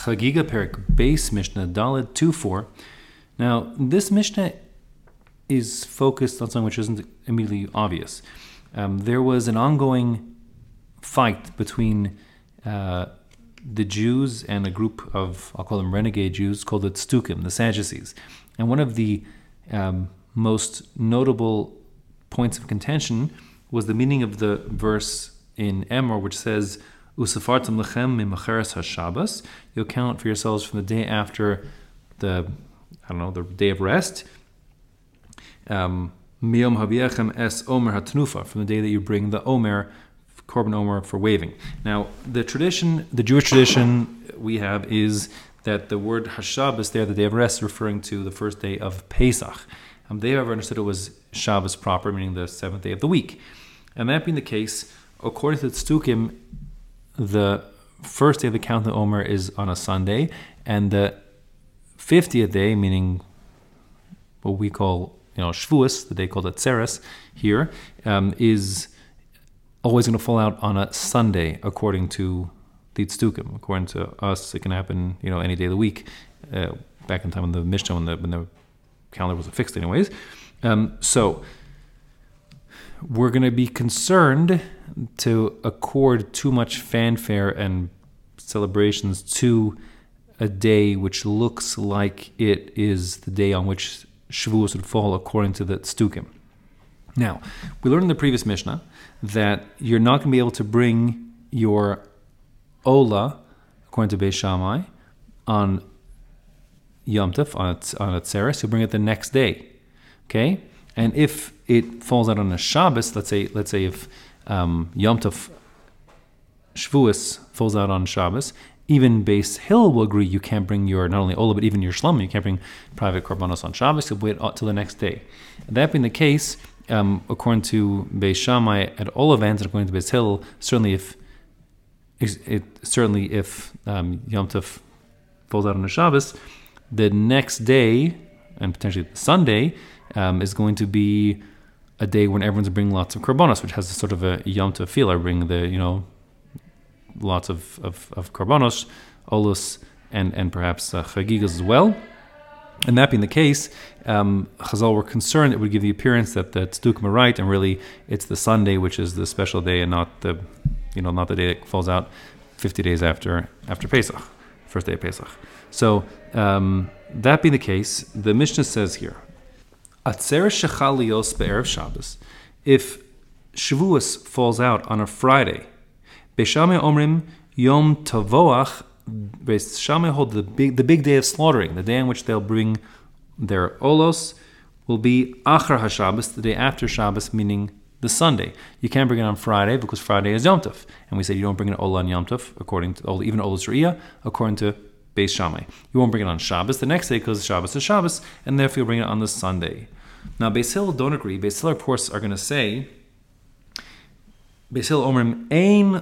Chagiga Perik Base Mishnah Daled 2:4. Now, this Mishnah is focused on something which isn't immediately obvious. There was an ongoing fight between the Jews and a group of, I'll call them renegade Jews, called the Tzdukim, the Sadducees. And one of the most notable points of contention was the meaning of the verse in Emor, which says, Usafartam lechem mimacheres haShabbos. You'll count for yourselves from the day after the day of rest. Miyom haviechem es omer hatnufa, from the day that you bring the omer, korban omer, for waving. Now, the Jewish tradition we have is that the word haShabbos there, the day of rest, is referring to the first day of Pesach. They, however, understood it was Shabbos proper, meaning the seventh day of the week. And that being the case, according to the Tzdukim, the first day of the count of the Omer is on a Sunday, and the 50th day, meaning what we call Shavuos, the day called Atzeres here, is always going to fall out on a Sunday, according to the Tzdukim. According to us, it can happen any day of the week. Back in time in the Mishnah, when the calendar was fixed anyways. So we're going to be concerned to accord too much fanfare and celebrations to a day which looks like it is the day on which Shavuos would fall, according to the Tzdukim. Now, we learned in the previous Mishnah that you're not going to be able to bring your Ola, according to Beis Shammai, on Yom Tov, on Atzeres. You'll bring it the next day. Okay? And if it falls out on a Shabbos, let's say if Yom Tov Shavuos falls out on Shabbos, even Beis Hill will agree you can't bring your, not only Ola, but even your Shlamim, you can't bring private Korbanos on Shabbos, you'll wait till the next day. That being the case, according to Beis Shammai, at all events, and according to Beis Hill, certainly if Yom Tov falls out on a Shabbos, the next day, and potentially Sunday, is going to be a day when everyone's bringing lots of korbanos, which has a sort of a Yom Tov feel. I bring the lots of korbanos, olus, and perhaps chagigas as well. And that being the case, Chazal were concerned it would give the appearance that the Tzdukim are right, and really it's the Sunday which is the special day, and not the day that falls out 50 days after Pesach, first day of Pesach. So that being the case, the Mishnah says here, Atzeres shechal lios be'erev Shabbos. If Shavuos falls out on a Friday, Beis Shammai omrim Yom Tavoach. Beis Shammai hold the big day of slaughtering, the day on which they'll bring their olos, will be Achar HaShabbos, the day after Shabbos, meaning the Sunday. You can't bring it on Friday because Friday is Yom Tov, and we said you don't bring an olah on Yom Tov, according to even olos re'iyah, according to Beis Shammai. You won't bring it on Shabbos the next day because Shabbos is Shabbos, and therefore you'll bring it on the Sunday. Now, Beis Hill don't agree. Beis Hill, of course, are going to say, Beis Hill omrim ein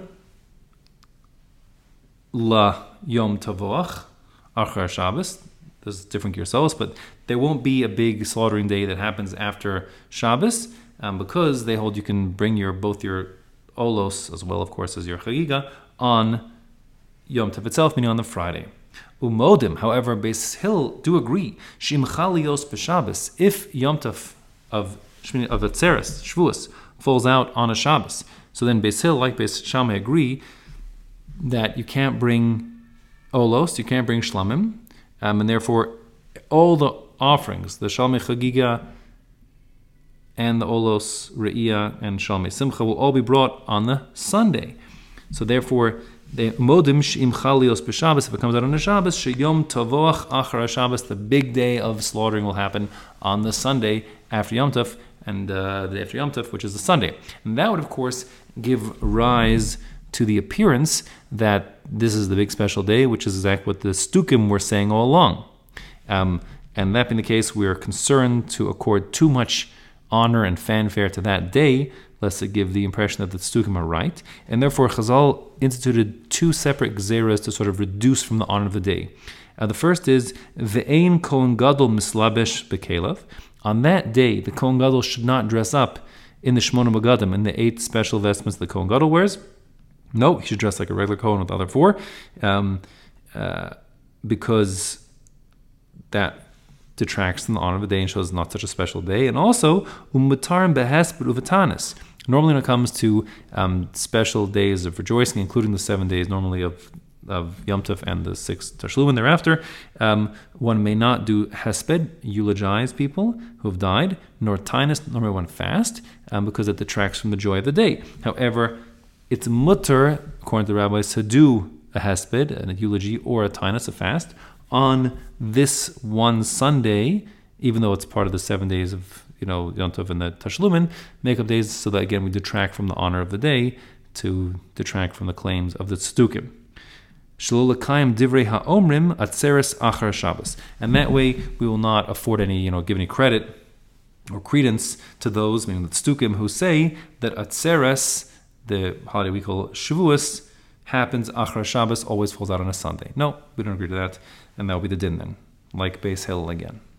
la Yom Tavoach Achar Shabbos. There's different Gersos, but there won't be a big slaughtering day that happens after Shabbos, because they hold you can bring both your olos as well, of course, as your chagiga on Yom Tov itself, meaning on the Friday. Umodim, however, Beis Hill do agree. Shimcha lios b'Shabbos, if Yom Tov of Atzeres, Shavuos, falls out on a Shabbos, so then Beis Hill, like Beis Shammai, agree that you can't bring olos, you can't bring shlamim, and therefore all the offerings, the shalmei chagiga and the olos re'iyah and shalmei simcha, will all be brought on the Sunday. So therefore, the modim she'im chalios b'Shabbos, if it comes out on a Shabbos, she'yom tavoach achar Shabbos, the big day of slaughtering will happen on the Sunday after Yom Tov, and the day after Yom Tov, which is the Sunday. And that would, of course, give rise to the appearance that this is the big special day, which is exactly what the Tzdukim were saying all along. And that being the case, we are concerned to accord too much honor and fanfare to that day, lest it give the impression that the Tzdukim are right. And therefore, Chazal instituted two separate gzeras to sort of reduce from the honor of the day. The first is, Ve'ein Kohen Gadol mislabesh bekelev. On that day, the Kohen Gadol should not dress up in the Shmona Begadim, in the 8 special vestments the Kohen Gadol wears. No, he should dress like a regular Kohen with the other 4. because that detracts from the honor of the day and shows not such a special day. And also, umutarim behesped uvatanis. Normally, when it comes to special days of rejoicing, including the 7 days normally of Yom Tov and the 6 Tashlumin thereafter, one may not do hesped, eulogize people who have died, nor tainus, nor may one fast, because it detracts from the joy of the day. However, it's mutter, according to the rabbis, to do a hesped, a eulogy, or a tainus, a fast, on this one Sunday, even though it's part of the 7 days of Yom Tov and the Tashlumin, make-up days, so that again we detract from the honor of the day to detract from the claims of the Tzedukim. Shelo l'kayim divrei ha'omrim atzeres achar Shabbos, and that way we will not afford any, give any credit or credence to those, meaning the Tzedukim, who say that atzeres, the holiday we call Shavuos, happens achar Shabbos, always falls out on a Sunday. No, we don't agree to that, and that will be the din then, like Beis Hillel again.